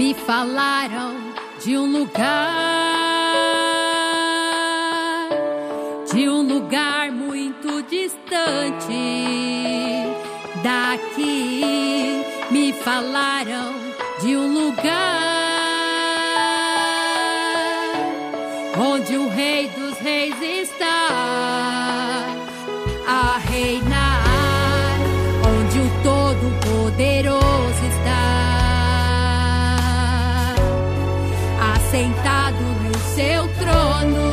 Me falaram de um lugar muito distante daqui. Me falaram de um lugar onde o Rei dos Reis está a reinar, onde o Todo-Poderoso está assentado no seu trono,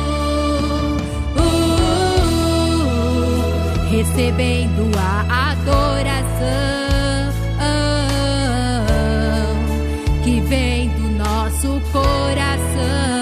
recebendo a adoração que vem do nosso coração.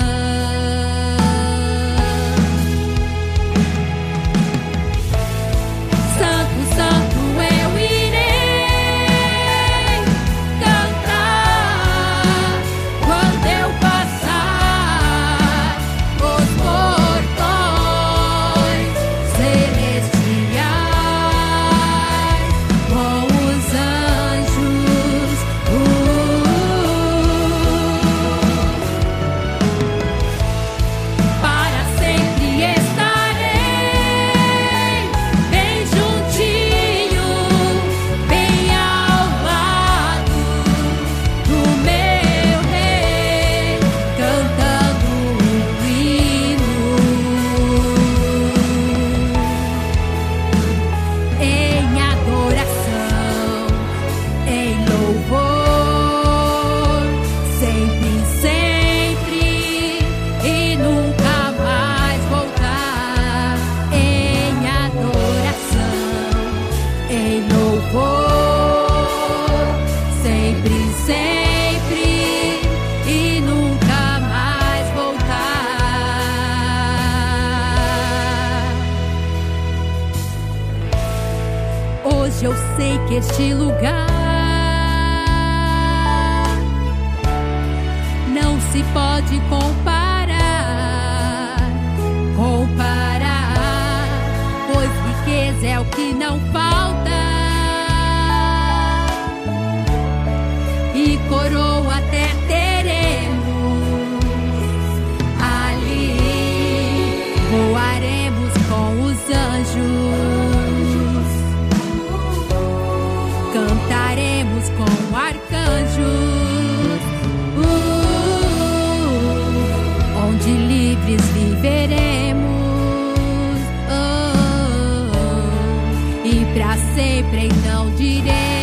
Hoje eu sei que este lugar não se pode comparar, pois riqueza é o que não falta e coroa até teremos. Ali voaremos com os anjos, cantaremos com arcanjos, onde livres viveremos, e pra sempre então diremos.